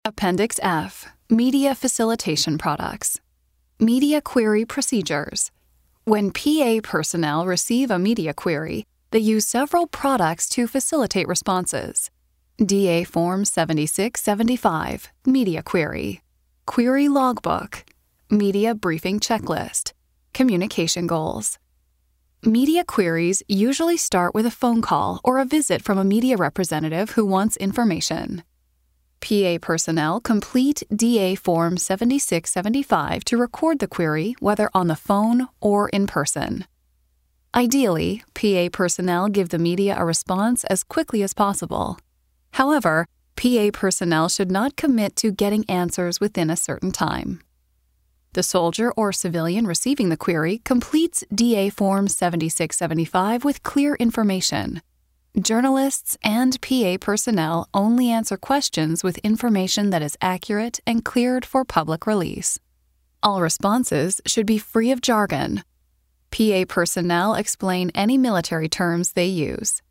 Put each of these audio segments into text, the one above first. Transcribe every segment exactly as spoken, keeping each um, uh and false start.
Appendix F, Media Facilitation Products. Media Query Procedures. When P A personnel receive a media query, they use several products to facilitate responses. D A Form seventy-six seventy-five, Media Query. Query Logbook. Media Briefing Checklist. Communication Goals. Media queries usually start with a phone call or a visit from a media representative who wants information. P A personnel complete D A Form seventy-six seventy-five to record the query whether on the phone or in person. Ideally, P A personnel give the media a response as quickly as possible. However, P A personnel should not commit to getting answers within a certain time. The soldier or civilian receiving the query completes D A Form seventy-six seventy-five with clear information. Journalists and P A personnel only answer questions with information that is accurate and cleared for public release. All responses should be free of jargon. P A personnel explain any military terms they use.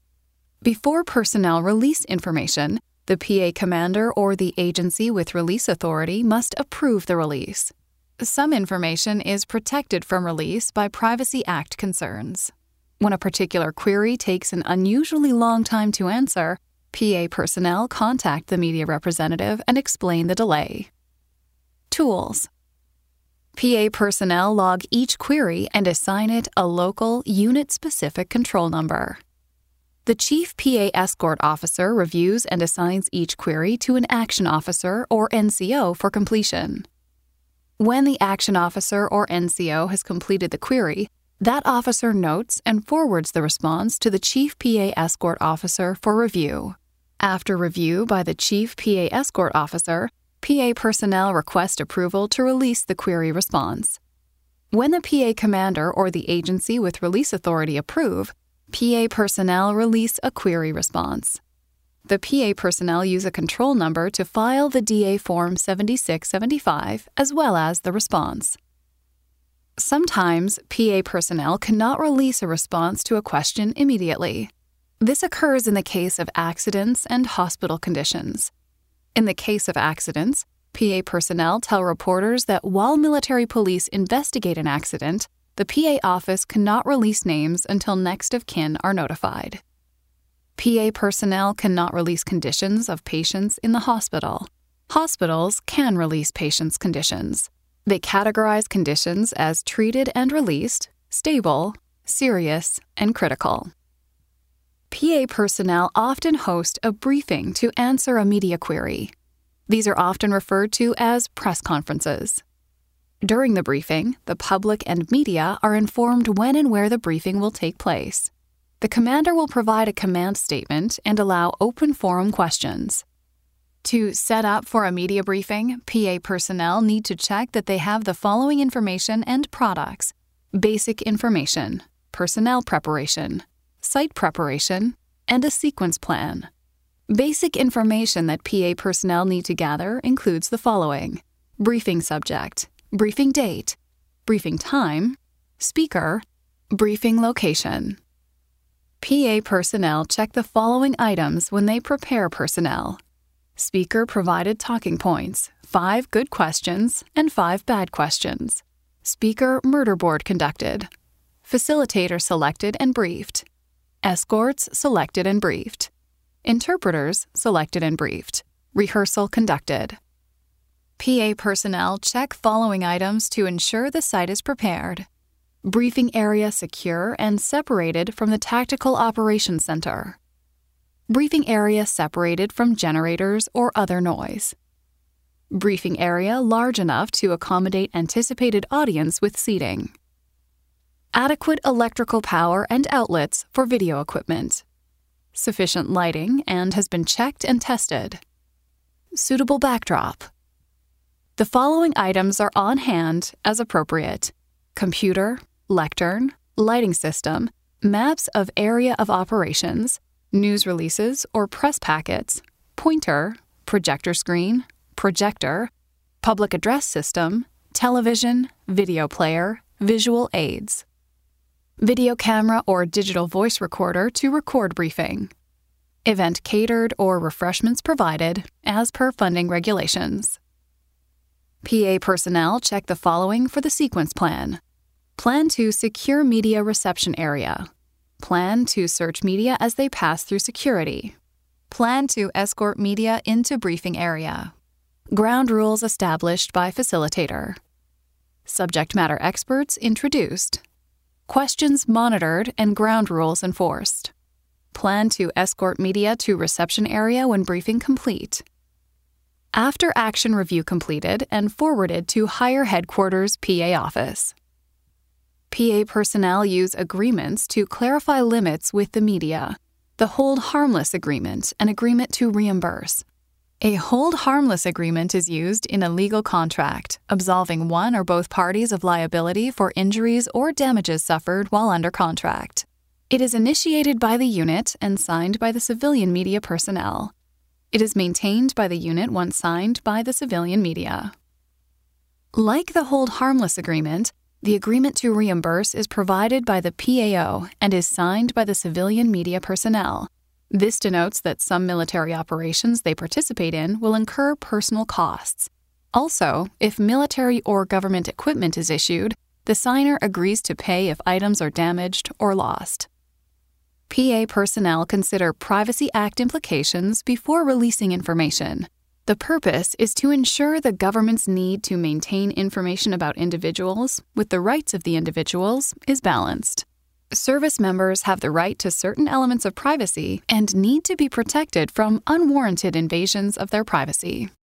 Before personnel release information, the P A commander or the agency with release authority must approve the release. Some information is protected from release by Privacy Act concerns. When a particular query takes an unusually long time to answer, P A personnel contact the media representative and explain the delay. Tools. P A personnel log each query and assign it a local, unit-specific control number. The Chief P A Escort Officer reviews and assigns each query to an Action Officer or N C O for completion. When the Action Officer or N C O has completed the query, that officer notes and forwards the response to the Chief P A Escort Officer for review. After review by the Chief P A Escort Officer, P A personnel request approval to release the query response. When the P A commander or the agency with release authority approve, P A personnel release a query response. The P A personnel use a control number to file the D A Form seventy-six seventy-five as well as the response. Sometimes, P A personnel cannot release a response to a question immediately. This occurs in the case of accidents and hospital conditions. In the case of accidents, P A personnel tell reporters that while military police investigate an accident, the P A office cannot release names until next of kin are notified. P A personnel cannot release conditions of patients in the hospital. Hospitals can release patients' conditions. They categorize conditions as treated and released, stable, serious, and critical. P A personnel often host a briefing to answer a media query. These are often referred to as press conferences. During the briefing, the public and media are informed when and where the briefing will take place. The commander will provide a command statement and allow open forum questions. To set up for a media briefing, P A personnel need to check that they have the following information and products: basic information, personnel preparation, site preparation, and a sequence plan. Basic information that P A personnel need to gather includes the following: briefing subject, briefing date, briefing time, speaker, briefing location. P A personnel check the following items when they prepare personnel: speaker provided talking points, five good questions, and five bad questions. Speaker murder board conducted. Facilitator selected and briefed. Escorts selected and briefed. Interpreters selected and briefed. Rehearsal conducted. P A personnel check following items to ensure the site is prepared: briefing area secure and separated from the Tactical Operations Center. Briefing area separated from generators or other noise. Briefing area large enough to accommodate anticipated audience with seating. Adequate electrical power and outlets for video equipment. Sufficient lighting and has been checked and tested. Suitable backdrop. The following items are on hand as appropriate: computer, lectern, lighting system, maps of area of operations, news releases or press packets, pointer, projector screen, projector, public address system, television, video player, visual aids. Video camera or digital voice recorder to record briefing. Event catered or refreshments provided as per funding regulations. P A personnel check the following for the sequence plan. Plan to secure media reception area. Plan to search media as they pass through security. Plan to escort media into briefing area. Ground rules established by facilitator. Subject matter experts introduced. Questions monitored and ground rules enforced. Plan to escort media to reception area when briefing complete. After action review completed and forwarded to higher headquarters P A office. P A personnel use agreements to clarify limits with the media. The hold harmless agreement and agreement to reimburse. A hold harmless agreement is used in a legal contract, absolving one or both parties of liability for injuries or damages suffered while under contract. It is initiated by the unit and signed by the civilian media personnel. It is maintained by the unit once signed by the civilian media. Like the hold harmless agreement, the agreement to reimburse is provided by the P A O and is signed by the civilian media personnel. This denotes that some military operations they participate in will incur personal costs. Also, if military or government equipment is issued, the signer agrees to pay if items are damaged or lost. P A personnel consider Privacy Act implications before releasing information. The purpose is to ensure the government's need to maintain information about individuals with the rights of the individuals is balanced. Service members have the right to certain elements of privacy and need to be protected from unwarranted invasions of their privacy.